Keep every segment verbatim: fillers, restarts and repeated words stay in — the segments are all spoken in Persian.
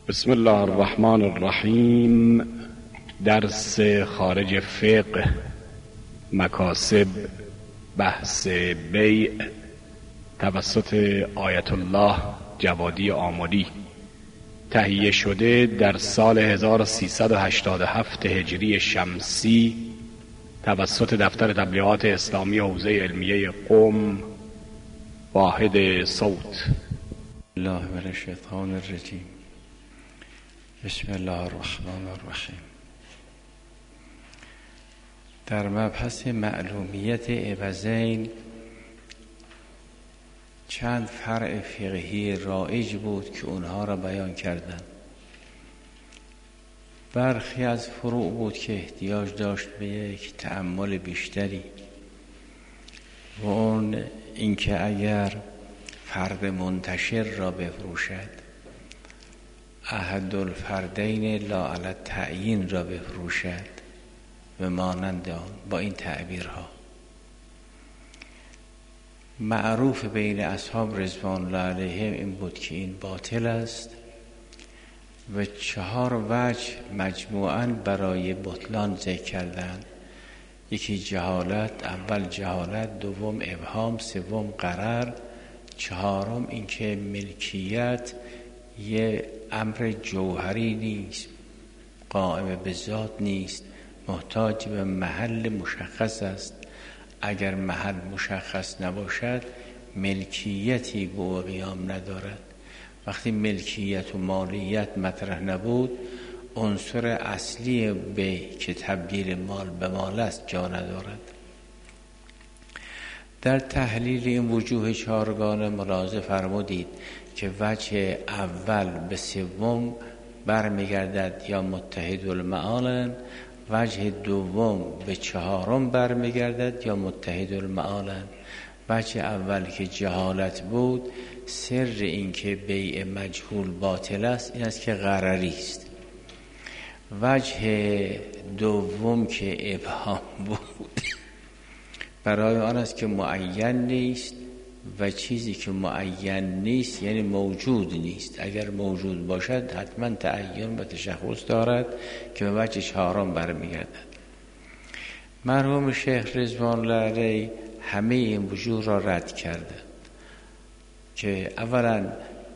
بسم الله الرحمن الرحیم. درس خارج فقه، مکاسب، بحث بیع توسط آیت الله جوادی آملی، تهیه شده در سال هزار و سیصد و هشتاد و هفت هجری شمسی توسط دفتر تبلیغات اسلامی حوزه علمیه قم، واحد صوت. الله من الشیطان الرجیم. بسم الله الرحمن الرحیم. در مبحث معلومیت عوضین چند فرع فقهی رایج بود که اونها را بیان کردند. برخی از فروع بود که احتیاج داشت به یک تأمل بیشتری و اون اینکه اگر فرد منتشر را بفروشد، احد الفردین لا علی التعیین را بفروشد و مانند آن، با این تعبیرها معروف بین اصحاب رضوان الله علیهم این بود که این باطل است و چهار وجه مجموعاً برای بطلان ذکر کردند. یکی جهالت، اول جهالت، دوم ابهام، سوم غرر، چهارم اینکه ملکیت یه امر جوهری نیست، قائم به ذات نیست، محتاج به محل مشخص است. اگر محل مشخص نباشد ملکیتی به او قیام ندارد. وقتی ملکیت و مالیت مطرح نبود، عنصر اصلی به که تبدیل مال به مال است جا ندارد. در تحلیل این وجوه چهارگانه ملاحظه فرمودید که وجه اول به سوم برمیگردد یا متحد المعالن، وجه دوم به چهارم برمیگردد یا متحد المعالن. وجه اول که جهالت بود، سر این که بیع مجهول باطل است این است که غرری است. وجه دوم که ابهام بود، برای آن است که معین نیست و چیزی که معین نیست یعنی موجود نیست. اگر موجود باشد حتما تعین و تشخص دارد که به وجه چهارم برمیگردد. مرحوم شیخ رضوان الله علیه همه این وجوه را رد کرده که اولا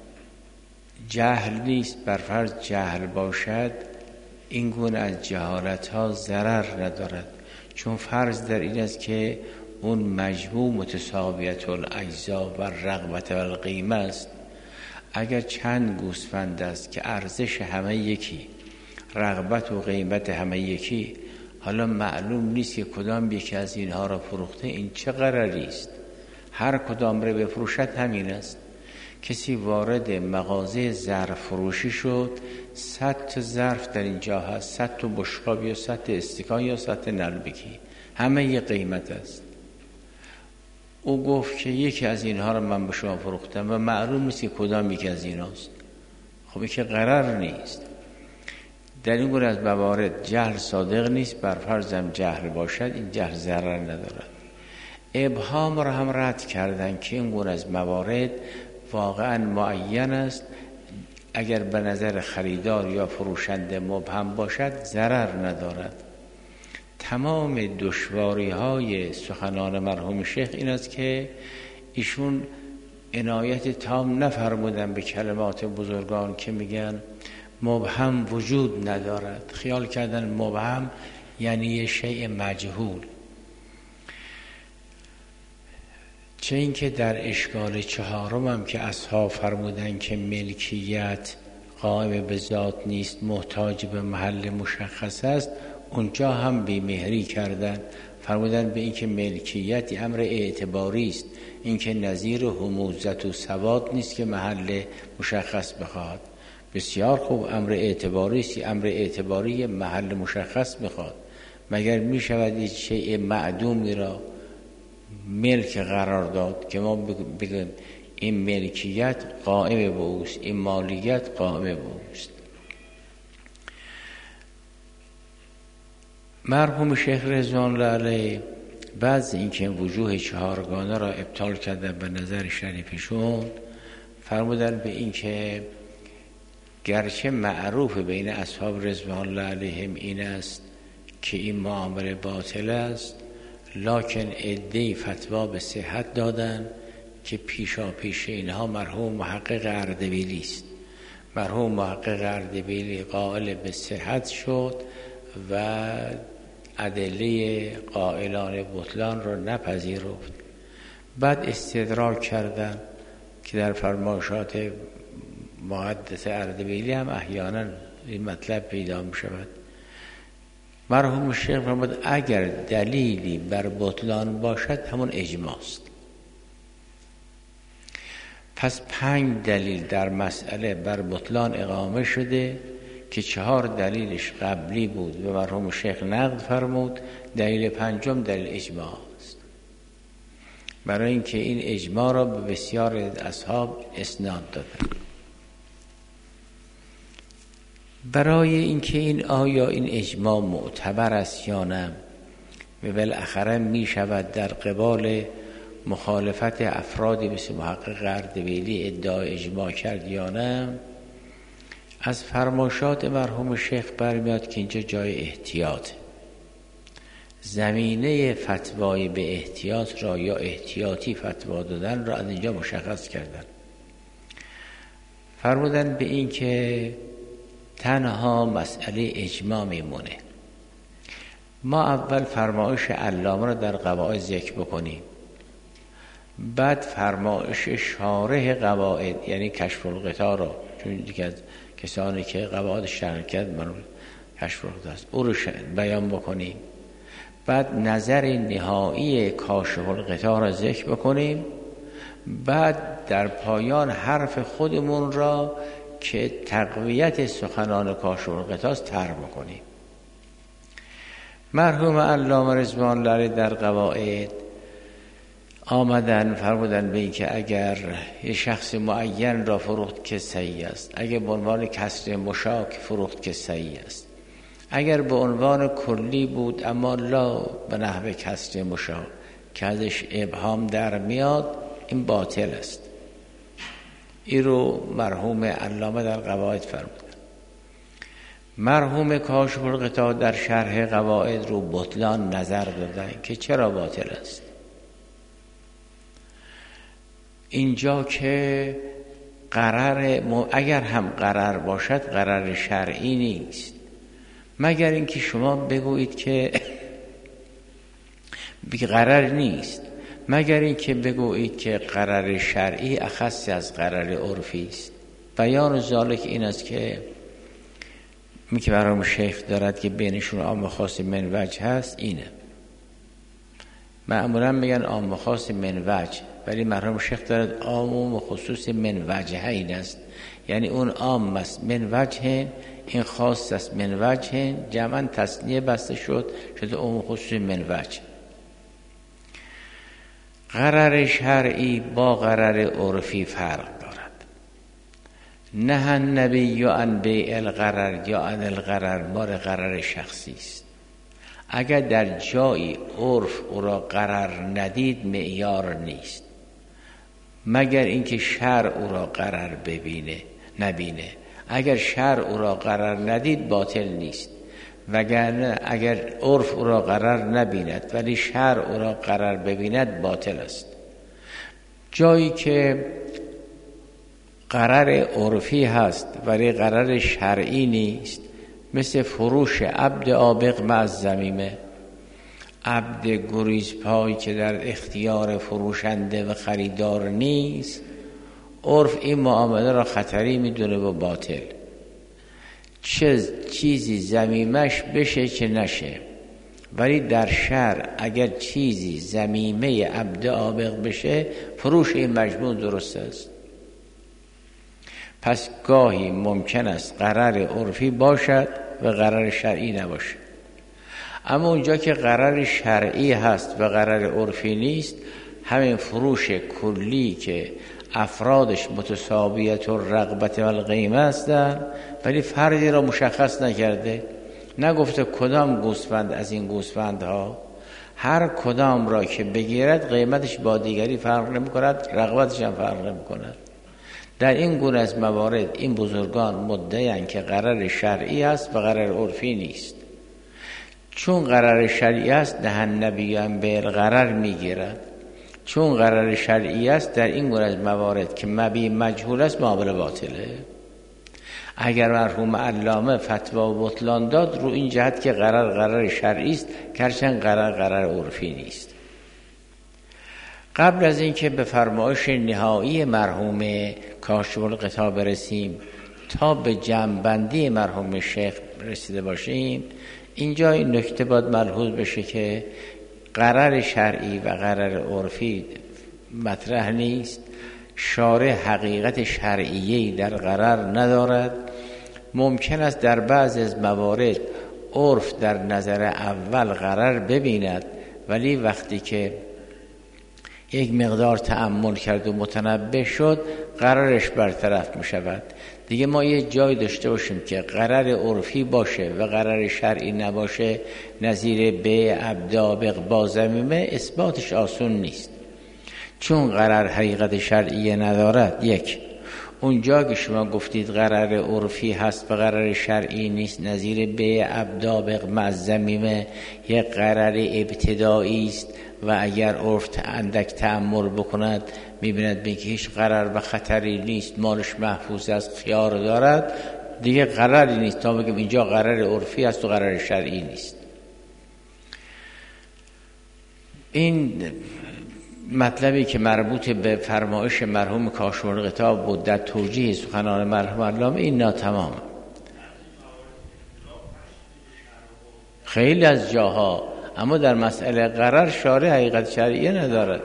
جهل نیست، بر فرض جهل باشد این گونه از جهالت ها ضرر ندارد، چون فرض در این است که اون مجموع متساویت الاجزا و رغبت و القیمه است. اگر چند گوسفند است که ارزش همه یکی، رغبت و قیمت همه یکی، حالا معلوم نیست که کدام یکی از اینها را فروخته، این چه قراری است؟ هر کدام را بفروشد همین است. کسی وارد مغازه ظرف فروشی شد، صد تا ظرف در اینجا هست، صد تا بشقاب یا صد تا استکان یا صد تا نلبکی، همه یه قیمت است. او گفت که یکی از اینها را من به شما فروختم و معلوم نیست که کدام یکی از ایناست. خب این که قرار نیست. در این گونه از موارد جهل صادق نیست، بر فرضم جهل باشد این جهل ضرر ندارد. ابهام را هم رد کردن که این گونه از موارد واقعا معین است، اگر به نظر خریدار یا فروشنده مبهم باشد ضرر ندارد. تمام دشواری های سخنان مرحوم شیخ این است که ایشون عنایت تام نفرمودن به کلمات بزرگان که میگن مبهم وجود ندارد. خیال کردن مبهم یعنی یه شیء مجهول. چه اینکه در اشکال چهارم هم که اصحاب فرمودن که ملکیت قائم به ذات نیست، محتاج به محل مشخص است، اونجا هم بی‌مهری کردن. فرمودن به این که ملکیت امر اعتباری است، این که نظیر هموزت و سواد نیست که محل مشخص بخواد. بسیار خوب، امر اعتباری است، امر اعتباری محل مشخص بخواد. مگر می شود این شیء معدومی را ملک قرار داد که ما بگیم این ملکیت قائم به اوست، این مالیت قائم به اوست؟ مرحوم شیخ رضوان الله علیه بعض اینکه وجوه چهارگانه را ابطال کردن به نظر شریفشون، فرمودن به این که گرچه معروف بین اصحاب رضوان الله علیهم این است که این معامله باطل است، لکن عده‌ای فتوا به صحت دادن که پیشا پیش اینها مرحوم محقق اردبیلی است. مرحوم محقق اردبیلی قائل به صحت شد و ادله قائلان بطلان را نپذیرفت. بعد استدراک کردن که در فرمایشات محدث اردبیلی هم احیانا این مطلب پیدا می شود. مرحوم شیخ فرمود اگر دلیلی بر بطلان باشد همون اجماع است. پس پنج دلیل در مسئله بر بطلان اقامه شده که چهار دلیلش قبلی بود و مرحوم شیخ نقد فرمود. دلیل پنجم دلیل اجماع است، برای اینکه این اجماع را به بسیار اصحاب اسناد دادند. برای اینکه این آیا این اجماع معتبر است یا نه و بالاخره می شود در قبال مخالفت افرادی مثل محقق اردبیلی ادعای اجماع کرد یا نه، از فرمایشات مرحوم شیخ برمیاد که اینجا جای احتیاط، زمینه فتوای به احتیاط را یا احتیاطی فتوا دادن را از اینجا مشخص کردن. فرمودن به این که تنها مسئله اجماع میمونه. ما اول فرمایش علامه را در قواعد ذکر بکنیم، بعد فرمایش شارح قواعد یعنی کشف القطاع را، چون دیگه از کسانی که قواعد شرح کرد من کشف القطاع است، او رو بیان بکنیم. بعد نظر نهایی کاشف القطاع را ذکر بکنیم. بعد در پایان حرف خودمون را که تقویت سخنان کاشف القطاع است طرح بکنیم. مرحوم علامه رضوان الله علیه در قواعد آمدن فرمودن به این که اگر یه شخص معین را فروخت که صحیح است، اگر به عنوان کسر مشاک فروخت که صحیح است، اگر به عنوان کلی بود اما لا به نحو کسر مشاک که ازش ابهام در میاد، این باطل است. این رو مرحوم علامه در قواعد فرمودن. مرحوم کاشف القطاع در شرح قواعد رو بطلان نظر دادن که چرا باطل است. اینجا که قرار اگر هم قرار باشد قرار شرعی نیست، مگر اینکه شما بگویید که قرار نیست، مگر اینکه بگویید که قرار شرعی اخص از قرار عرفی است. بیان ذالک این است که می که برام شیخ دارد که بینشون عام خاص من وجه هست. اینه معمولا میگن عام خاص من وجه، ولی مرحوم شیخ دارد عام و خصوص من وجه این است، یعنی اون عام است من وجه، این خاص است من وجه، جمعا تثنیه بسته شد شده عام و خصوص من وجه. قرار شرعی با قرار عرفی فرق دارد. نه النبی یا عن بیع الغرر یا عن الغرر مال قرار شخصی است. اگر در جایی عرف او را قرار ندید معیار نیست، مگر اینکه شرع او را قرار ببینه نبینه. اگر شرع او را قرار ندید باطل نیست، وگرنه اگر عرف او را قرار نبیند ولی شرع او را قرار ببیند باطل است. جایی که قرار عرفی هست ولی قرار شرعی نیست، مثل فروش عبد آبق مع الذمیمه، عبد گریز پای که در اختیار فروشنده و خریدار نیست، عرف این معامله را خطری میدونه و باطل. چه چیزی ذمیمش بشه چه نشه، ولی در شرع اگر چیزی ذمیمه عبد آبق بشه فروش این مجموع درست است. پس گاهی ممکن است قرار عرفی باشد و قرار شرعی نباشد، اما اونجا که قرار شرعی هست و قرار عرفی نیست، همین فروش کلی که افرادش متساویت و رغبت و القیمه هستند ولی فردی را مشخص نکرده، نگفته کدام گوسفند از این گوسفندها، هر کدام را که بگیرد قیمتش با دیگری فرق نمی کند، رغبتش هم فرق نمی کند. در این گونه از موارد این بزرگان مدعی‌اند که قرار شرعی است و قرار عرفی نیست. چون قرار شرعی است دهن نبیان به قرار میگیرد، چون قرار شرعی است در این گونه از موارد که مبی مجهول است معامله باطله. اگر مرحوم علامه فتوا و بطلان داد رو این جهت که قرار قرار شرعی است گرچه قرار قرار عرفی نیست. قبل از اینکه به فرمایش نهایی مرحوم کاشف الغطا برسیم تا به جمع‌بندی مرحوم شیخ رسیده باشیم، اینجا این نکته باید ملحوظ بشه که قرار شرعی و قرار عرفی مطرح نیست. شارع حقیقت شرعیه‌ای در قرار ندارد. ممکن است در بعض از موارد عرف در نظر اول قرار ببیند، ولی وقتی که یک مقدار تأمل کرد و متنبه شد قرارش برطرف می شود. دیگه ما یه جای داشته باشیم که قرار عرفی باشه و قرار شرعی نباشه، نظیر به ابدا با ضمیمه، اثباتش آسون نیست. چون قرار حقیقت شرعی ندارد، یک اونجا که شما گفتید قرار عرفی هست و قرار شرعی نیست، نظیر به ابدا با ضمیمه یک قرار ابتدایی است و اگر عرف اندک تأمل بکند میبیند به که هیچ قرار و خطری نیست، مالش محفوظ است، خیار دارد، دیگه قراری نیست تا بگم اینجا قرار عرفی است و قرار شرعی نیست. این مطلبی که مربوط به فرمایش مرحوم کاشف الغطا بود در توجیه سخنان مرحوم علامه این ناتمام. خیلی از جاها، اما در مسئله قرار شارع حقیقت شرعیه ندارد.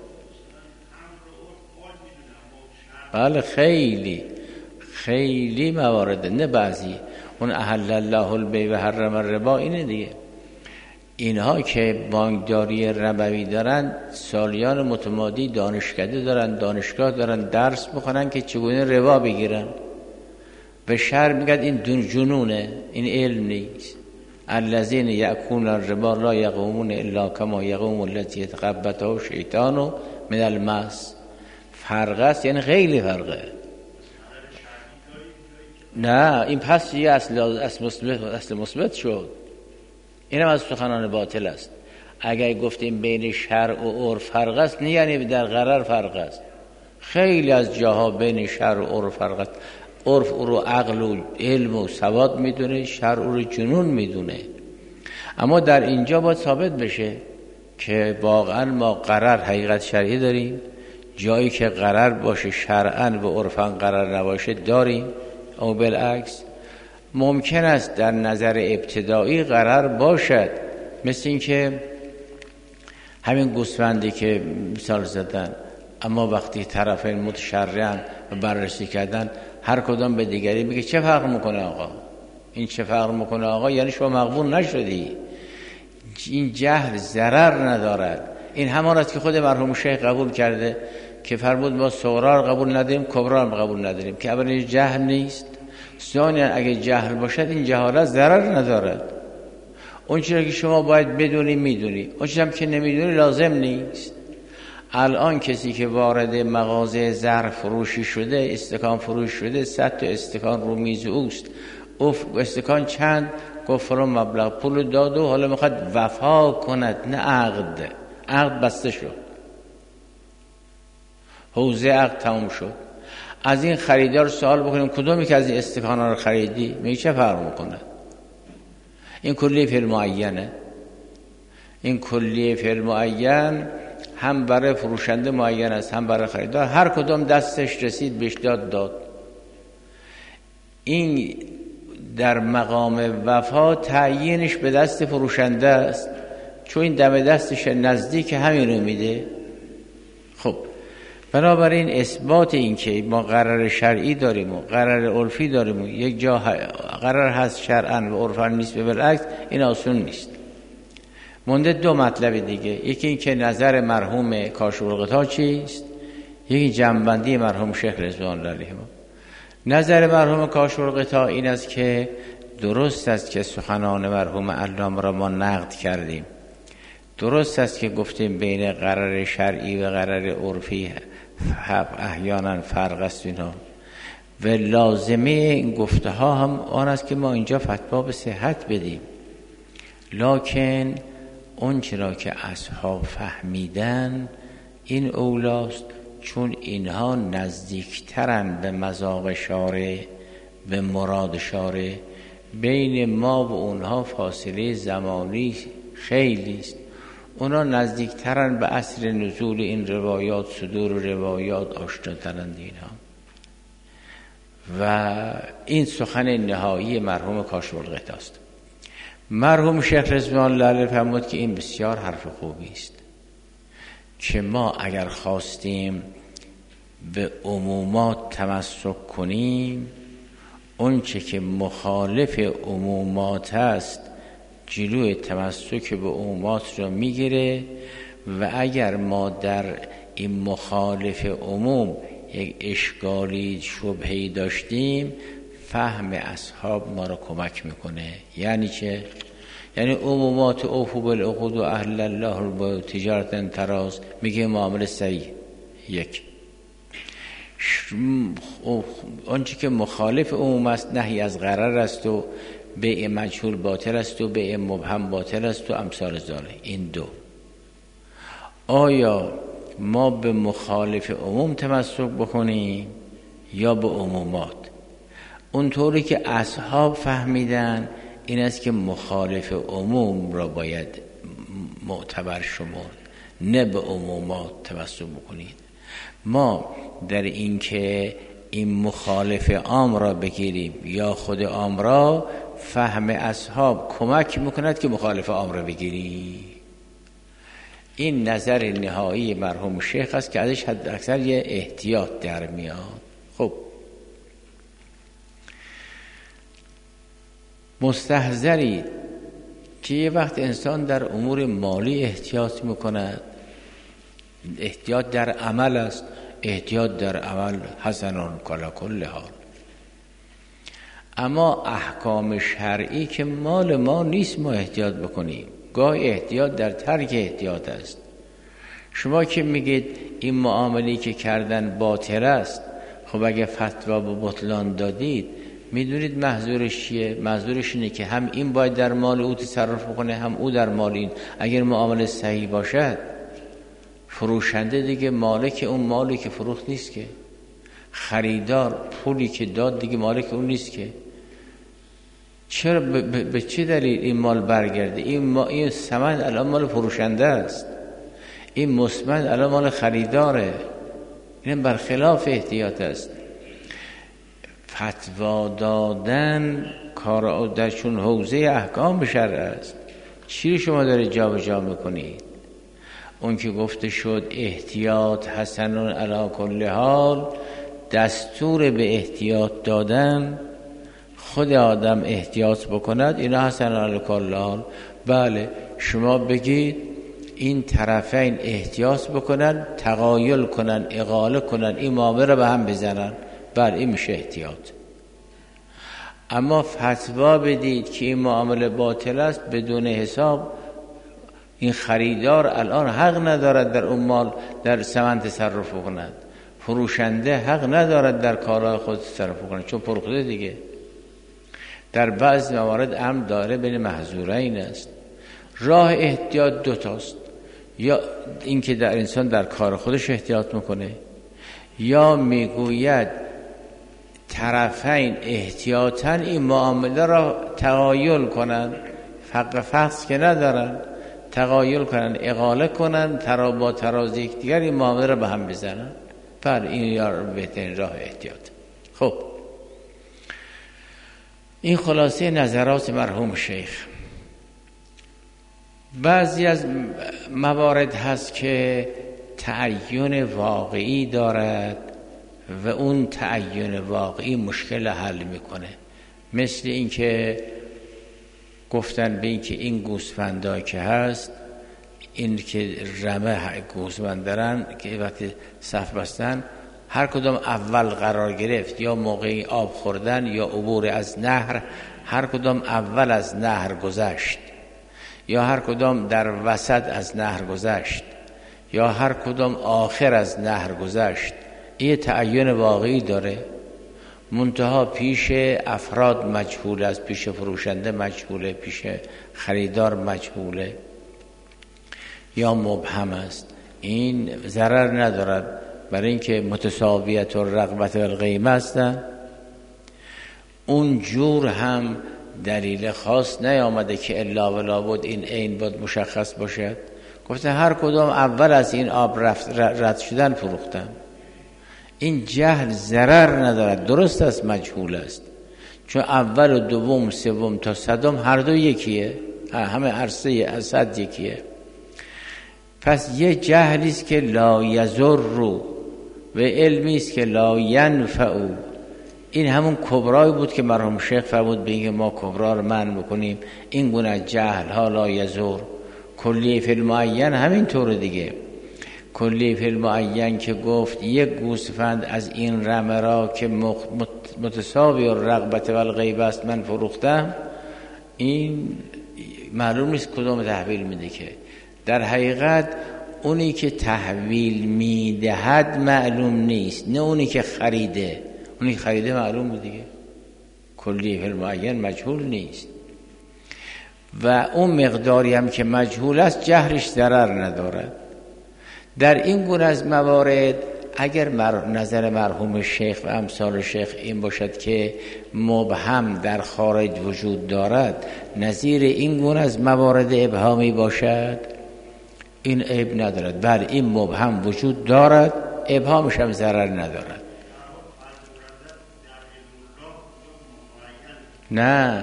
بله خیلی خیلی موارد، نه بعضی. اون احل الله البیع و حرم الربا اینه دیگه. اینها که بانکداری ربوی دارن سالیان متمادی دانشکده دارن، دانشگاه دارن، درس بخونن که چگونه ربا بگیرن. به شهر میگن این دون جنونه، این علم نیست. الذین یأکلون الربا لا یقومون الا کما یقوم الذی یتخبطه الشیطان من المس. فرق است، یعنی خیلی فرقه. نه این پس یه اصل اصل مثبت اصل مثبت شد. این هم از سخنان باطل است. اگر گفتیم بین شرع و عرف فرق است، نه یعنی در قرار فرق است. خیلی از جاها بین شرع و عرف فرق است. عرف او رو عقل و علم و سواد میدونه، شرع او رو جنون میدونه. اما در اینجا باید ثابت بشه که واقعا ما قرار حقیقت شرعی داریم، جایی که قرار باشه شرعاً و عرفاً قرار نباشه داریم، او بالعکس. ممکن است در نظر ابتدایی قرار باشد، مثل این که همین گوسفندی که مثال زدن، اما وقتی طرفین متشرعن و بررسی کردن هر کدام به دیگری میگه چه فرق میکنه آقا، این چه فرق میکنه آقا، یعنی شما مقبول نشدی. این جهل ضرر ندارد. این همان است که خود مرحوم شیخ قبول کرده که فرمود ما صغرا قبول نداریم، کبرا قبول نداریم، که اولا جهل نیست، ثانیا اگه جهل باشد این جهالت ضرر ندارد. اون چیزی که شما باید بدونی میدونی، اون چیزی که نمیدونی لازم نیست. الان کسی که وارد مغازه زر فروشی شده، استکان فروش شده، صد تا استکان رو میز اوست، اف استکان چند، گفت فلان مبلغ پول داد و حالا میخواد وفا کند، نه عقد. عقد بسته شد، حوزه عقد تموم شد. از این خریدار سوال بکنیم کدومی که از این استکانا رو خریدی؟ میگه چه فرق میکنه؟ این کلیه فی المعینه. این کلیه فی المعین هم برای فروشنده معین است، هم برای خریدار. هر کدوم دستش رسید بهش داد داد. این در مقام وفا تعیینش به دست فروشنده است، چون این دم دستش نزدیک همین رو میده. خب بنابراین اثبات این که ما قرار شرعی داریم و قرار عرفی داریم و یک جا قرار هست شرعاً و عرفاً نیست به بالعکس، این آسون نیست. مونده دو مطلب دیگه، یکی این که نظر مرحوم کاشف الغطا چیست، یکی جمع‌بندی مرحوم شیخ رضوان الله علیه. نظر مرحوم کاشف الغطا این است که درست است که سخنان مرحوم علامه را ما نقد کردیم، درست است که گفتیم بین قرار شرعی و قرار عرفی احیانا فرق است اینا. و لازمه این گفته ها هم آن است که ما اینجا فتوا به صحت بدیم، لکن اون چرا که اصحاب فهمیدن این اولاست، چون اینها نزدیکترن به مذاق شارع، به مراد شارع. بین ما و اونها فاصله زمانی خیلی است. اونا نزدیکترن به عصر نزول این روایات، صدور روایات آشناترند اینها. و این سخن نهایی مرحوم کاشف الغطا است. مرحوم شیخ رضوان الله علیه فرمود که این بسیار حرف خوبی است که ما اگر خواستیم به عمومات تمسک کنیم، اون چه که مخالف عمومات است جلوی تمسک به عمومات را میگیره. و اگر ما در این مخالف عموم یک اشکالی شبهی داشتیم، فهم اصحاب ما را کمک میکنه. یعنی چه؟ یعنی عمومات اوفوا بالعقود و اهل الله با تجارت تراز میگه معامله صحیح. یک آنچه که مخالف عموم است نهی از غرر است و بیع مجهول باطل است و بیع مبهم باطل است و امثال ذالک. این دو. آیا ما به مخالف عموم تمسک بکنیم یا به عمومات؟ اونطوری که اصحاب فهمیدن این است که مخالف عموم را باید معتبر شمرد، نه به عمومات تمسک بکنید. ما در این که این مخالف عام را بگیریم یا خود عام را، فهم اصحاب کمک میکند که مخالف عام را بگیری. این نظر نهایی مرحوم شیخ است که ازش حد اکثر یه احتیاط در میاد. خب مستحضرید که یه وقت انسان در امور مالی احتیاط میکند، احتیاط در عمل است، احتیاط در عمل حسنان کلا کل حال. اما احکام شرعی که مال ما نیست ما احتیاط بکنیم. گاه احتیاط در ترک احتیاط است. شما که میگید این معاملی که کردن باطل است، خب اگه فتوا به بطلان دادید، میدونید محظورش چیه؟ محظورش اینه که هم این باید در مال او تصرف بکنه، هم او در مال این. اگر معامله صحیح باشد، فروشنده دیگه مالک اون مالی که فروخت نیست که، خریدار پولی که داد دیگه مالک اون نیست که. چرا به, به چه دلیل این مال برگرده؟ این ما این ثمن الان مال فروشنده است، این مسمن الان مال خریداره. این برخلاف احتیاط است. فتوا دادن کار در چون حوزه احکام شرع است. چی شما داره جا به جا میکنید؟ اون که گفته شد احتیاط حسنون علی کل حال، دستور به احتیاط دادن، خود آدم احتیاط بکند، اینا حسنون علی کل حال. بله شما بگید این طرفین احتیاط بکنن، تغایل کنن، اغاله کنن، این معامله رو به هم بزنن، بله این میشه احتیاط. اما فتوا بدید که این معامله باطل است بدون حساب، این خریدار الان حق ندارد در اون مال در ثمن تصرف کند، فروشنده حق ندارد در کارهای خود تصرف کند چون فروخته دیگه. در بعض موارد امر داره بین محظورین است. راه احتیاط دو تاست، یا اینکه در انسان در کار خودش احتیاط میکنه، یا میگوید طرفین احتیاطاً این معامله را تغایل کنن، فقط فحص که ندارن، تغایل کنن، اغاله کنن، ترا با تراز یک دیگر این معامله را به هم بزنن. پر این یا بهترین راه احتیاط. خب این خلاصه نظرات مرحوم شیخ. بعضی از موارد هست که تعین واقعی دارد و اون تعین واقعی مشکل حل میکنه. مثل این که گفتن به این که این گوسفندا که هست، این که رمه گوسفند دارن که وقتی صف بستن هر کدام اول قرار گرفت، یا موقعی آب خوردن یا عبور از نهر، هر کدام اول از نهر گذشت، یا هر کدام در وسط از نهر گذشت، یا هر کدام آخر از نهر گذشت، این تعین واقعی داره، منتها پیش افراد مجهول است، پیش فروشنده مجهوله، پیش خریدار مجهوله یا مبهم است. این ضرر ندارد، برای اینکه متساویت الرغبت و القیمه هستن. اون جور هم دلیل خاص نیامده که الا ولا بود این عین بود مشخص باشد. گفته هر کدام اول از این آب رفت رد شدن فروختن. این جهل ضرر ندارد، درست است مجهول است، چون اول و دوم سوم تا صدم هر دو یکیه، همه عرصه اسد یکیه. پس یه جهلی است که لا یضر و علمی است که لا ینفع. این همون کبرایی بود که مرحوم شیخ فرمود به اینکه ما کبرا رو منع بکنیم. این گونه جهل ها لا یضر. کلی فی المعین همین طور دیگه. کلی فی المعین که گفت یک گوسفند از این رمه را که متساوی الرغبت و الغیبه است من فروختم، این معلوم نیست کدوم تحویل میده. که در حقیقت اونی که تحویل میدهد معلوم نیست، نه اونی که خریده. اونی که خریده معلوم بود دیگه. کلی فی المعین مجهول نیست و اون مقداری هم که مجهول است جهرش ضرر ندارد. در این گونه از موارد اگر نظر مرحوم شیخ و امثال شیخ این باشد که مبهم در خارج وجود دارد، نظیر این گونه از موارد ابهامی باشد، این عیب ندارد. بله این مبهم وجود دارد، ابهامش هم ضرر ندارد. نه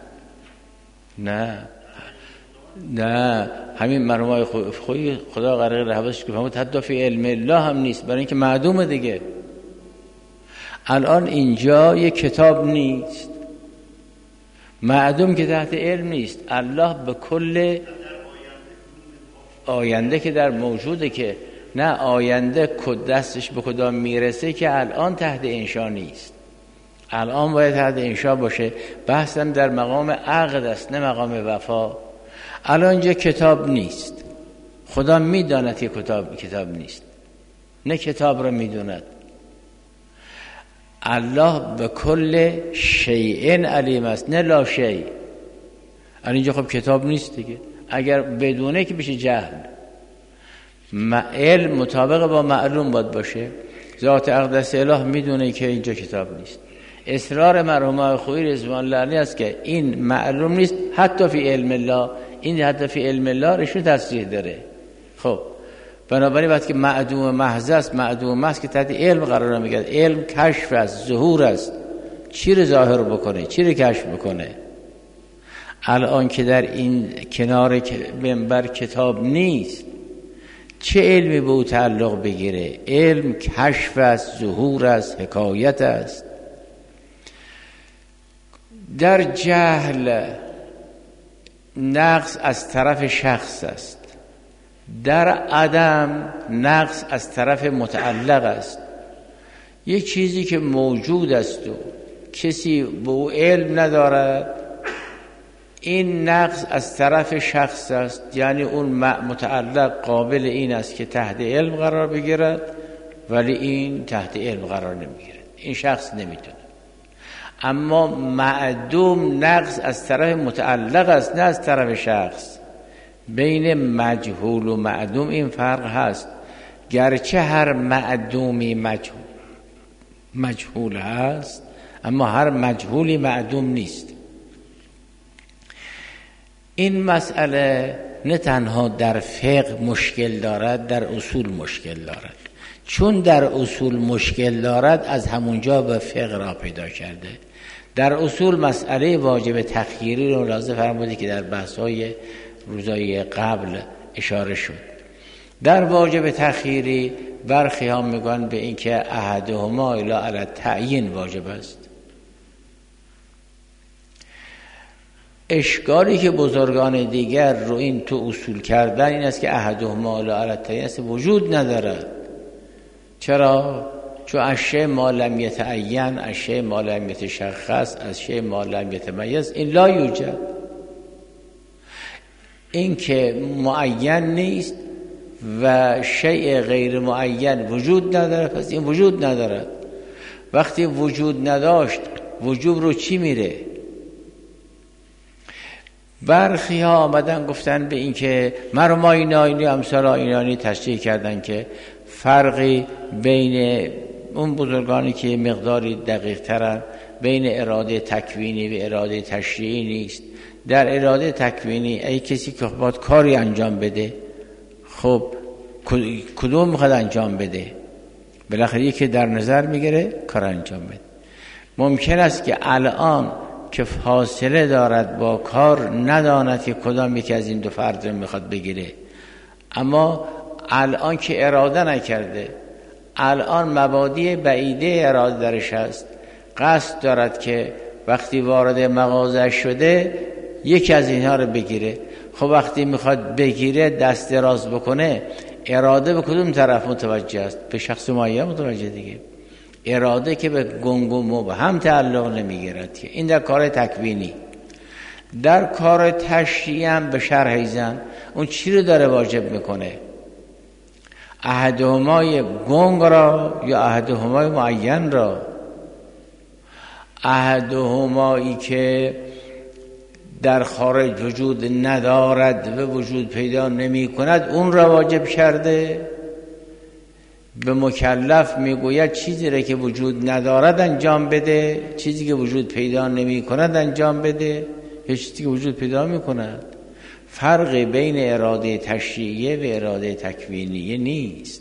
نه نه همین مرحوم خوی خدا غرق رهبتش که فهمود حتی فی علم الله هم نیست، برای اینکه معدومه دیگه. الان اینجا یک کتاب نیست، معدوم که تحت علم نیست. الله به کل آینده که در موجوده، که نه آینده دستش به کدام میرسه که الان تحت انشا نیست. الان باید تحت انشا باشه. بحثا در مقام عقد است نه مقام وفا. الان اینجا کتاب نیست، خدا میداند که کتاب کتاب نیست، نه کتاب رو میدوند. الله به کل شیء علیم است نه لا شیء. الان اینجا خب کتاب نیست دیگه. اگر بدونه که بشه جهل. علم مطابق با معلوم باید باشه. ذات اقدس اله میدونه که اینجا کتاب نیست. اصرار مرحوم خویی رضوان الله علیه است که این معلوم نیست حتی فی علم الله. این حتی فی علم الله رشون تصریح داره. خب بنابراین وقتی که معدوم محض است، معدوم محض که تحت علم قرار میگیرد. علم کشف است، ظهور است. چی رو ظاهر بکنه، چی رو کشف بکنه. الان که در این کنار منبر کتاب نیست، چه علمی به او تعلق بگیره؟ علم کشف است، ظهور است، حکایت است. در جهل نقص از طرف شخص است، در عدم نقص از طرف متعلق است. یک چیزی که موجود است و کسی به او علم ندارد، این نقص از طرف شخص است. یعنی اون متعلق قابل این است که تحت علم قرار بگیرد، ولی این تحت علم قرار نمیگیرد، این شخص نمیتونه. اما معدوم نقص از طرف متعلق است نه از طرف شخص. بین مجهول و معدوم این فرق هست. گرچه هر معدومی مجهول مجهول هست، اما هر مجهولی معدوم نیست. این مسئله نه تنها در فقه مشکل دارد، در اصول مشکل دارد. چون در اصول مشکل دارد، از همونجا به فقه را پیدا کرده. در اصول مسئله واجب تخییری رو لازم فرموده که در بحث‌های روزای قبل اشاره شد. در واجب تخییری برخی ها میگن به این که احدهما الی علی تعیین واجب است. اشکالی که بزرگان دیگر رو این تو اصول کردن این است که احدهما الی علی تعیین است، وجود ندارد. چرا؟ چون اشیاء ما لم یتعین، اشیاء ما لم یتشخص، اشیاء ما لم یتمیز، این لا یوجد. این که معین نیست و شیء غیر معین وجود نداره، پس این وجود ندارد. وقتی وجود نداشت وجوب رو چی میره؟ برخی ها آمدن گفتن به این که مرحوم آینانی امثال آینانی تشریح کردن که فرقی بین اون بزرگانی که مقداری دقیق ترن بین اراده تکوینی و اراده تشریعی نیست. در اراده تکوینی ای کسی که باید کاری انجام بده، خب کدوم میخواد انجام بده؟ بالاخره یکی در نظر میگیره کار انجام بده. ممکن است که الان که فاصله دارد با کار نداند که کدام یکی از این دو فرض میخواد بگیره، اما الان که اراده نکرده، الان مبادی بعیده اراده درش هست، قصد دارد که وقتی وارد مغازه شده یکی از اینها رو بگیره. خب وقتی میخواد بگیره دست دراز بکنه، اراده به کدوم طرف متوجه است؟ به شخص معین متوجه دیگه. اراده که به گنگ و مبهم تعلق نمیگیرد که این در کار تکوینی. در کار تشریعی هم به شرح زن اون چی رو داره واجب میکنه؟ احدهمای گنگ را یا احدهمای معین را. احدهمایی که در خارج وجود ندارد و وجود پیدا نمی کند اون را واجب کرده. به مکلف میگوید چیزی را که وجود ندارد انجام بده، چیزی که وجود پیدا نمی کند انجام بده، یا چیزی که وجود پیدا می کند. فرق بین اراده تشریعیه و اراده تکوینیه نیست.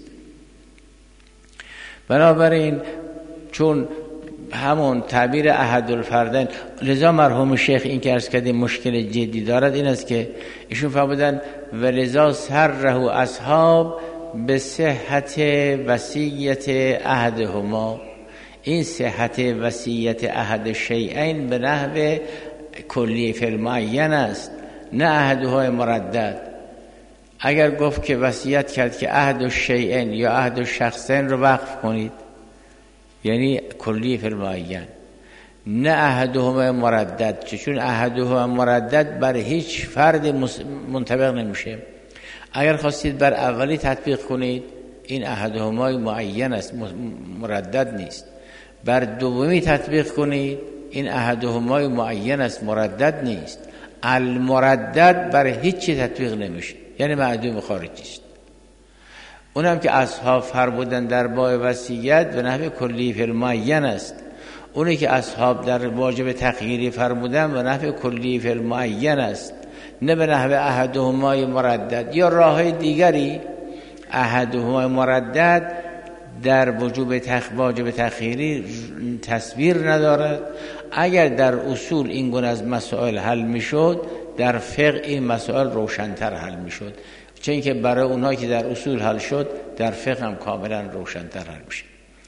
بنابراین چون همون تعبیر احد الفردین، لذا مرحوم شیخ این که عرض کردیم مشکل جدی دارد این است که ایشون فرمودن و لذا سره اصحاب به صحت وصیت احدهما. این صحت وصیت احد شیئین به نحو کلی فی المعین است، نه احدهای مردد. اگر گفت که وصیت کرد که احد الشیئین یا احد الشخصین رو وقف کنید، یعنی کلی فی المعین، نه احدهما مردد، چون احدهما مردد بر هیچ فرد منطبق نمیشه. اگر خواستید بر اولی تطبیق کنید این احدهما معین است، مردد نیست. بر دومی تطبیق کنید این احدهما معین است، مردد نیست. المردد بر هیچ چی تطبیق نمیشه، یعنی معدوم خارجی است. اونم که اصحاب فرمودن در باب وصیت به نحو کلی فی المعین است. اونی که اصحاب در واجب تغییری فرمودن به نحو کلی فی المعین است، نه به نحو احدهما مردد. یا راه دیگری احدهما مردد در وجوب تخ واجب تغییری تصویر ندارد. اگر در اصول این گونه از مسائل حل میشد، در فقه این مسائل روشن‌تر حل میشد، چون که برای اونها که در اصول حل شد در فقه هم کاملا روشن‌تر حل میشه.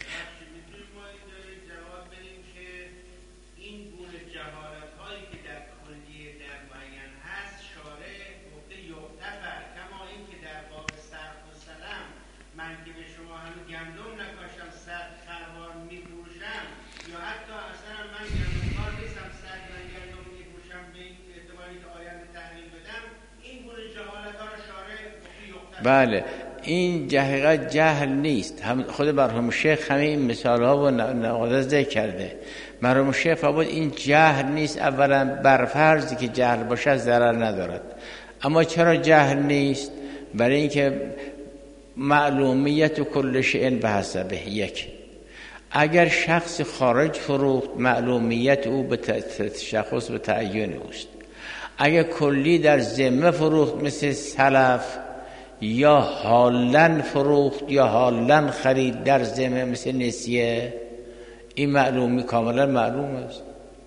بله، این حقیقت جهل نیست. هم خود مرحوم شیخ همه این مثال ها و نقاط ذکر کرده. مرحوم شیخ فرمود این جهل نیست. اولا بر فرضی که جهل باشد ضرر ندارد. اما چرا جهل نیست؟ برای اینکه معلومیت کل شیء به حسبه. یک، اگر شخص خارج فروخت معلومیت او به تشخص به تعیین اوست. اگر کلی در ذمه فروخت مثل سلف، یا حالا فروخت یا حالا خرید در ذمه مثل نسیه، این معلومی کاملا معلوم است.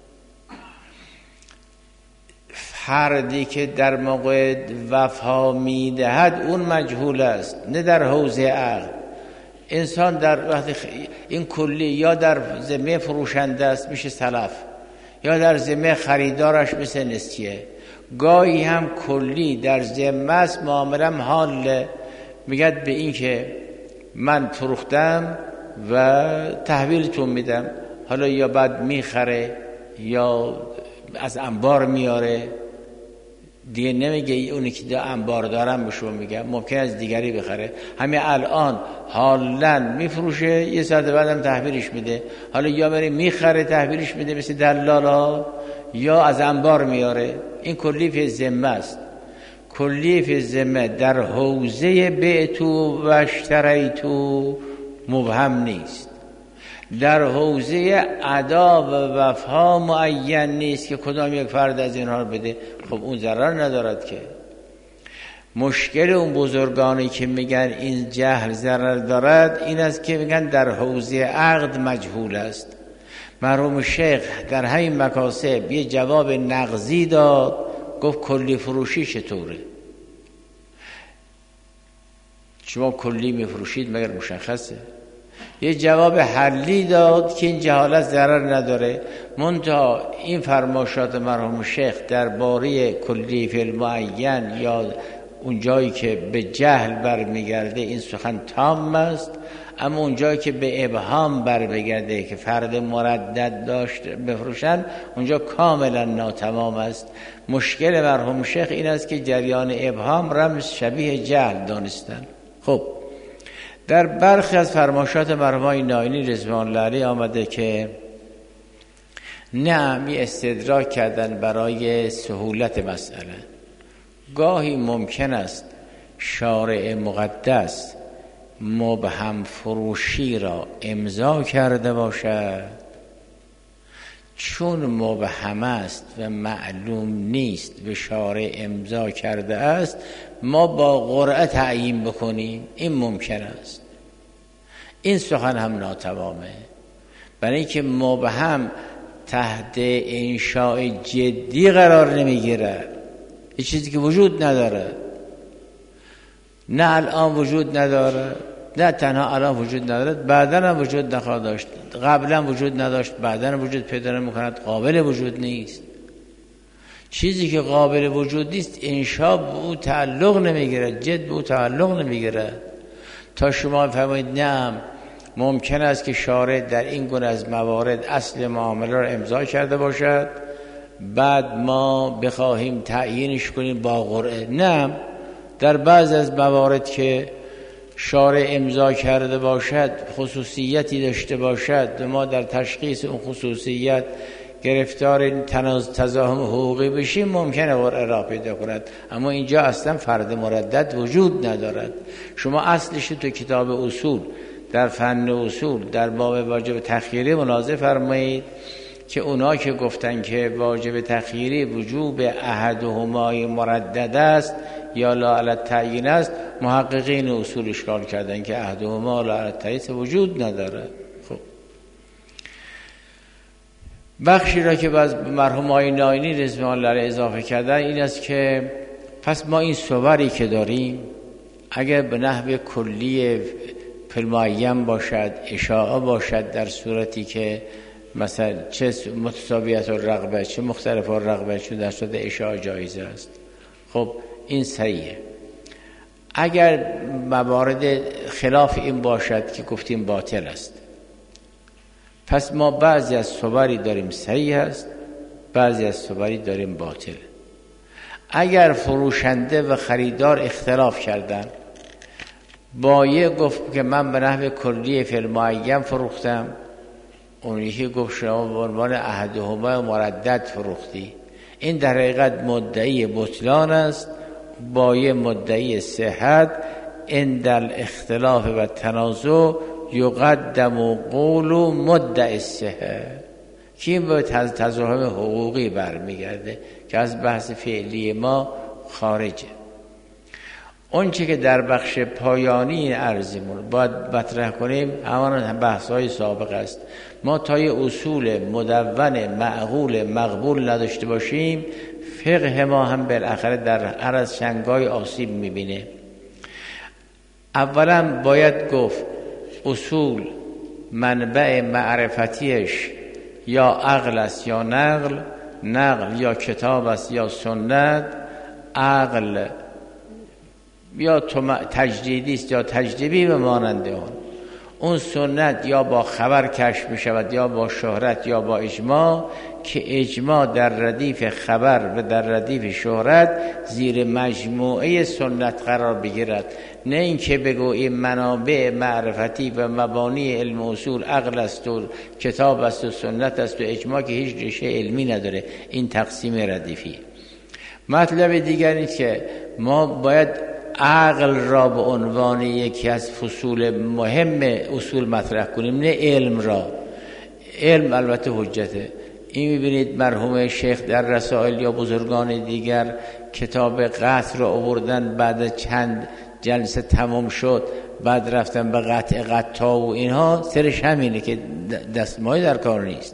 فردی که در موقع وفا میدهد اون مجهول است، نه در حوزه عقل. انسان در وقتی این کلی یا در ذمه فروشنده است میشه سلف، یا در ذمه خریدارش مثل نسیه. گاهی هم کلی در ذمه است، معاملم حال میگد به این که من فروختم و تحویلتون میدم، حالا یا بعد میخره یا از انبار میاره دیگه نمیگه اونی که دا انبار دارم به شما میگم، ممکن از دیگری بخره. همین الان حالا میفروشه، یه ساعت بعدم تحویلش میده. حالا یا بره میخره تحویلش میده مثل دلالا، یا از انبار میاره. این کلی فی ذمه است. کلی فی ذمه در حوزه بعتو و اشتریتو مبهم نیست، در حوزه ادا و وفا معین نیست که کدام یک فرد از اینها رو بده. خب اون ضرر ندارد که. مشکل اون بزرگانی که میگن این جهل ضرر دارد این است که میگن در حوزه عقد مجهول است. مرحوم شیخ در همین مکاسب یه جواب نقضی داد، گفت کلی فروشی چطوره؟ شما کلی میفروشید مگر مشخصه؟ یه جواب حلی داد که این جهالت ضرر نداره. منتها این فرمایشات مرحوم شیخ درباره کلی فی المعین یا اون جایی که به جهل برمیگرده این سخن تام است، اما اون جایی که به ابهام برمیگرده که فرد مردد داشت بفروشن اونجا کاملا ناتمام است. مشکل مرحوم شیخ این است که جریان ابهام رمز شبیه جهل دانستن. خب در برخی از فرمایشات مرحوم ناینی رضوان الله علیه آمده که نعم استدراک کردن برای سهولت مسئله. گاهی ممکن است شارع مقدس مبهم فروشی را امضا کرده باشد، چون مبهم است و معلوم نیست به شارع امضا کرده است ما با قرعه تعیین بکنیم، این ممکن است. این سخن هم ناتمامه، برای اینکه مبهم تحت انشاء جدی قرار نمیگیره، یه چیزی که وجود نداره. نه الان وجود نداره، نه تنها الان وجود نداره، بعداً هم وجود نخواهد داشت، قبلا وجود نداشت، بعداً وجود پیدا نمی‌کند، قابل وجود نیست. چیزی که قابل وجود نیست انشاء به او تعلق نمیگیره، جد به او تعلق نمیگیره. تا شما فهمید نه ممکن است که شارع در این گونه از موارد اصل معامله را امضا کرده باشد، بعد ما بخواهیم تعیینش کنیم با قرعه. نه، در بعض از موارد که شارع امضا کرده باشد خصوصیتی داشته باشد و ما در تشخیص اون خصوصیت گرفتار تضاهم حقوقی بشیم ممکنه قرعه را پیدا کند، اما اینجا اصلا فرد مردد وجود ندارد. شما اصلش تو کتاب اصول در فن اصول در باب واجب تخییری ملاحظه فرمایید که اونا که گفتن که واجب تخییری وجوب احدهما مردد است یا لا علی التعیین است، محققین اصول اشکال کردن که احدهما لا علی التعیین وجود نداره. خب بخشی را که باز مرحوم آقای ناینی رضوان الله علیه اضافه کردن این است که پس ما این صوری که داریم اگر به نحو کلی فیلمعیم باشد، اشاعه باشد، در صورتی که مثلا چه متساویت الرغبه چه مختلف الرغبه چه در صورت اشاعه جایزه است. خب این صحیحه. اگر موارد خلاف این باشد که گفتیم باطل است، پس ما بعضی از صوری داریم صحیح است، بعضی از صوری داریم باطل. اگر فروشنده و خریدار اختلاف کردن، بایع گفت که من به نحو کلی فی المعین فروختم، اون یکی گفت شما به عنوان احدهما مردد فروختی، این در حقیقت مدعی بطلان است، بایع مدعی صحت. این در اختلاف و تنازع یقدم قول مدعی صحت که این به تضاهم حقوقی برمیگرده که از بحث فعلی ما خارجه. اون چی که در بخش پایانی عرضمون باید مطرح کنیم همان بحث‌های سابق است. ما تا یه اصول مدون معقول مقبول نداشته باشیم فقه ما هم بالاخره در عرض شنگای آسیب میبینه. اولا باید گفت اصول منبع معرفتیش یا عقل است یا نقل، نقل یا کتاب است یا سنت، عقل یا تجدیدی است یا تجدیدی به مانند اون. اون سنت یا با خبر کشف می شود یا با شهرت یا با اجماع، که اجماع در ردیف خبر و در ردیف شهرت زیر مجموعه سنت قرار بگیرد. نه اینکه بگو این منابع معرفتی و مبانی علم اصول عقل است و کتاب است و سنت است و اجماع که هیچ ریشه علمی نداره. این تقسیم ردیفی. مطلب دیگر این که ما باید عقل را به عنوان یکی از فصول مهم اصول مطرح کنیم، نه علم را. علم البته حجته. این میبینید مرحوم شیخ در رسائل یا بزرگان دیگر کتاب قطع را آوردن، بعد چند جلسه تمام شد، بعد رفتن به قطع قطع و اینها. سرش همینه که دستمایی در کار نیست.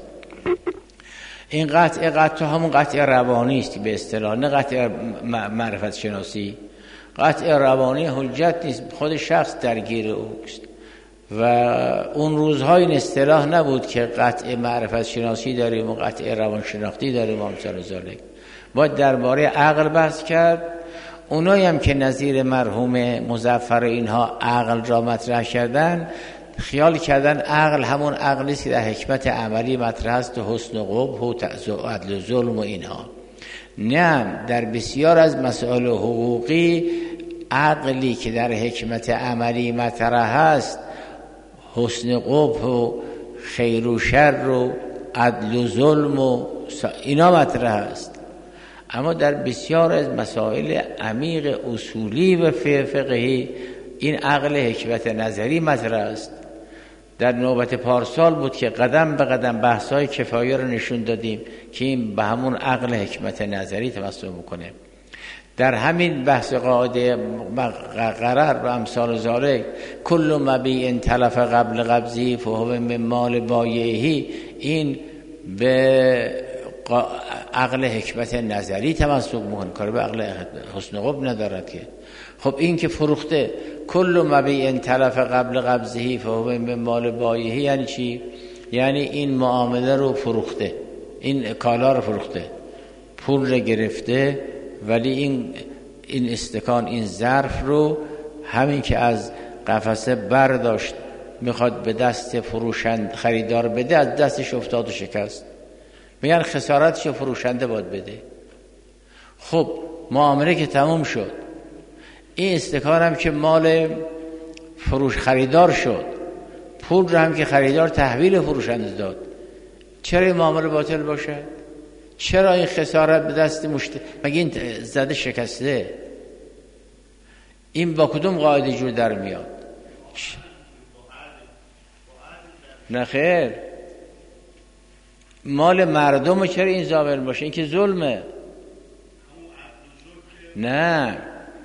این قطع قطع همون قطع روانی است به اصطلاح، نه قطع معرفت شناسی. قطع روانی حجت نیست، خود شخص درگیر اوست. و اون روزها این اصطلاح نبود که قطع معرفت شناسی داریم و قطع روان شناختی داریم و امثال ذالک. باید درباره عقل بحث کرد. اونایی هم که نظیر مرحوم مظفر اینها عقل را مطرح کردن، خیال کردن عقل همون عقلی است که در حکمت عملی مطرح است و حسن و قبح و عدل و ظلم و اینها. نه، در بسیار از مسائل حقوقی عقلی که در حکمت عملی مطرح است حسن قبح و خیر و شر و عدل و ظلم و اینا مطرح است. اما در بسیار از مسائل عمیق اصولی و فقهی این عقل حکمت نظری مطرح است. در نوبت پارسال بود که قدم به قدم بحث‌های کفایه رو نشون دادیم که این به همون عقل حکمت نظری تمثل میکنه. در همین بحث قاعده قرار و امثال ذالک کل مبیع تلف قبل قبضی فهو من مال بایعه، این به عقل حکمت نظری تمسک میکنه، کار به عقل حسن قبح ندارد که. خب این که فروخته کل مبیع تلف قبل قبضه فهو من مال بایعه یعنی چی؟ یعنی این معامله رو فروخته، این کالا رو فروخته، پول رو گرفته، ولی این این استکان این ظرف رو همین که از قفسه برداشت میخواد به دست فروشند خریدار بده، از دستش افتاد و شکست. میگن خسارتش فروشنده باید بده. خب معامله که تموم شد، این استکان هم که مال فروش خریدار شد، پول رو هم که خریدار تحویل فروشنده داد، چرا این معامله باطل باشه؟ چرا این خسارت به دست مشتری؟ مگه این زده شکسته؟ این با کدوم قاعده جور در میاد؟ نه خیر، مال مردم چرا این ضامن باشه؟ این که ظلمه. نه،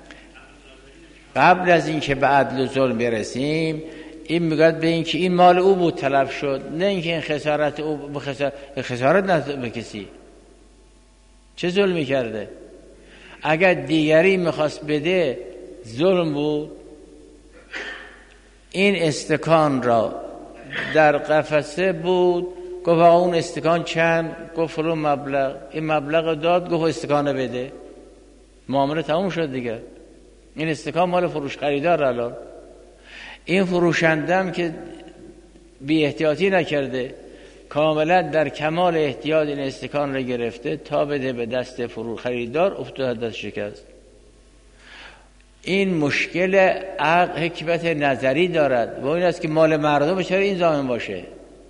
قبل از این که به عدل و ظلم برسیم این میگوید به این که این مال او بود تلف شد، نه اینکه این خسارت او بخسارت خسارت نده به کسی. چه ظلمی کرده؟ اگر دیگری میخواست بده ظلم بود. این استکان را در قفسه بود، گفت اون استکان چند؟ گفت فلان مبلغ. این مبلغ داد، گفت استکان بده. معامله تموم شد دیگه. این استکان مال فروش خریدار. الان این فروشندم که بی احتیاطی نکرده، کاملا در کمال احتیاط این استکان را گرفته تا بده به دست فروش خریدار، افتاد دست شکست. این مشکل عقل حکمت نظری دارد و این است که مال مردم چرا این ضامن باشه؟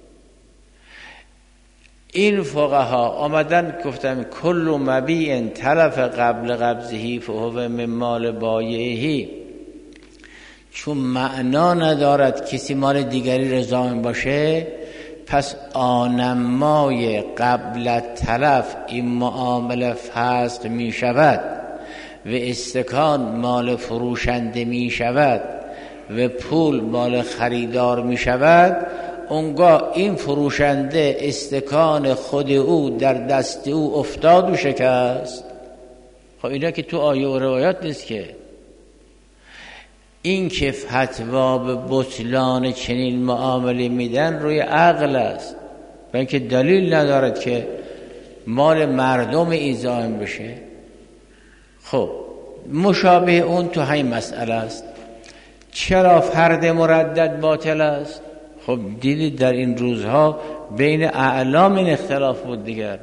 این فقها آمدن گفتن کل مبیع تلف قبل قبضه فهو من مال بایعه، چون معنا ندارد کسی مال دیگری را ضامن باشه، پس آنمای قبل تلف این معامله فسخ می شود و استکان مال فروشنده می شود و پول مال خریدار می شود. اونگاه این فروشنده استکان خود او در دست او افتاد و شکست. خب اینا که تو آیه و روایات نیست که. این که فتوا به بطلان چنین معامله میدن روی عقل است و اینکه دلیل ندارد که مال مردم ایزایم بشه. خب مشابه اون تو همین مسئله است. چرا فرد مردد باطل است؟ خب دیدید در این روزها بین اعلام این اختلاف بود دیگر.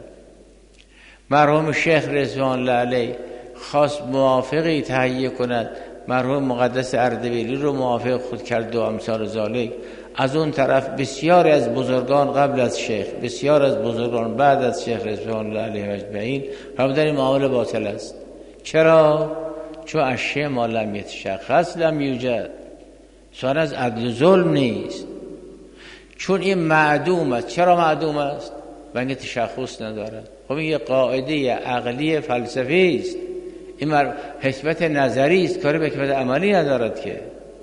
مرحوم شیخ رضوان الله علیه خواست موافقی تهیه کند، مرحوم مقدس اردبیلی رو موافق خود کرد و امثال ذالک. از اون طرف بسیاری از بزرگان قبل از شیخ، بسیار از بزرگان بعد از شیخ رضوان الله علیه اجمعین فرمودن این معامله باطل است. چرا؟ چون اشیاء ما لم یتشخص لم یوجد، سوال از عدل و ظلم نیست، چون این معدوم است. چرا معدوم است؟ و اینکه تشخص ندارد. خب این یه قاعده عقلی فلسفی است، این حکمت نظری است، کاری به حکمت عملی ندارد که.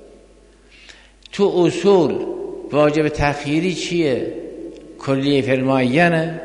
تو اصول واجب تخییری چیه؟ کلیه فی المعینه،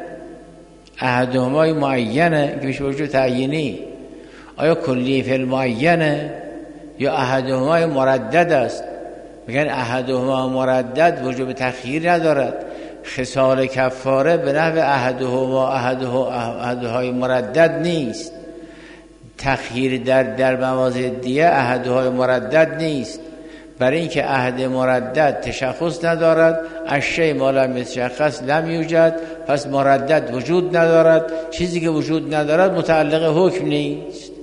احدهما معینه که میشه وجود تعیینی. آیا کلیه فی المعینه یا احدهما مردد است؟ میگن احدهما مردد وجوب تخییر ندارد. خصال کفاره به نحو احدهما احدهای مردد نیست. تخییر در در موازی دیه احدهای مردد نیست، برای اینکه احد مردد تشخص ندارد. اشیاء ما لم یتشخص لم یوجد، پس مردد وجود ندارد. چیزی که وجود ندارد متعلق حکم نیست.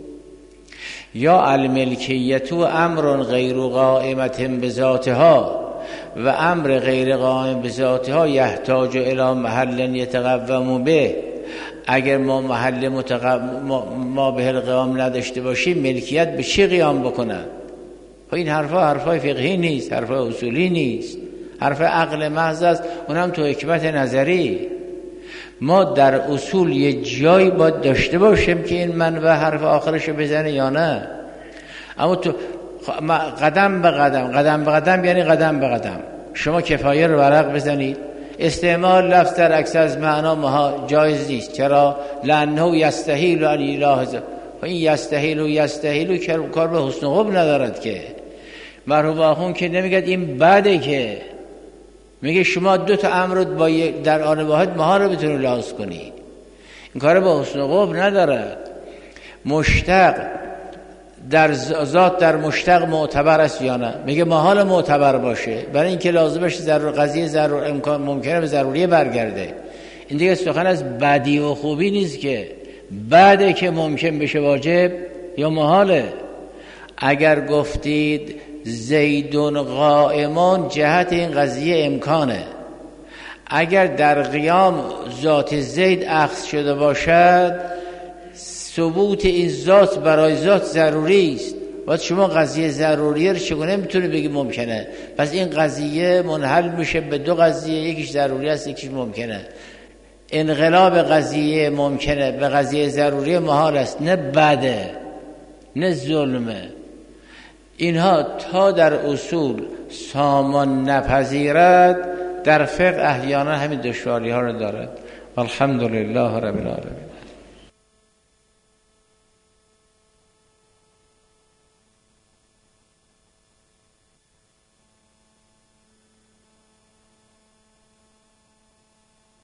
یا الملکیت امر غیر قائمت بذاتها و امر غیر قائم بذاتها یحتاج الی محل یتقوم به. اگر ما محل متقو... ما به القیام نداشته باشیم، ملکیت به چی قیام بکنن؟ این حرفا حرفای فقهی نیست، حرفای اصولی نیست، حرف عقل محض است، اونم تو حکمت نظری. ما در اصول یه جایی باید داشته باشیم که این منبع حرف آخرش بزنه یا نه. اما تو قدم به قدم، قدم به قدم یعنی قدم به قدم شما کفایه رو ورق بزنید. استعمال لفظ در اکثر از معنا جایز نیست. چرا؟ لانه یستحیل ان یلاحظ. این یستحیل و یستحیل و کار به حسن خوب ندارد که. مرحوم آخون که نمیگه این بده، که میگه شما دو تا امر با در آن واحد ماها رو بتونید لحاظ کنید. این کار به حسن خوب ندارد. مشتق در ذات در مشتق معتبر است یا نه؟ میگه محال معتبر باشه، برای اینکه لازمش ضرور قضیه ضرور امکان ممکنه به ضروریه برگرده. این دیگه سخن از بدی و خوبی نیست که بعده که ممکن بشه واجب یا محاله. اگر گفتید زیدون قائمان، جهت این قضیه امکانه. اگر در قیام ذات زید اخذ شده باشد، ثبوت این ذات برای ذات ضروری است. باید شما قضیه ضروریه رو چگونه میتونه بگی ممکنه؟ پس این قضیه منحل میشه به دو قضیه، یکیش ضروری است یکیش ممکنه. انقلاب قضیه ممکنه به قضیه ضروری محال است، نه بده نه ظلمه. اینها تا در اصول سامان نپذیرد، در فقه احیانا همین دشواری ها رو دارد. الحمدلله رب العالمین.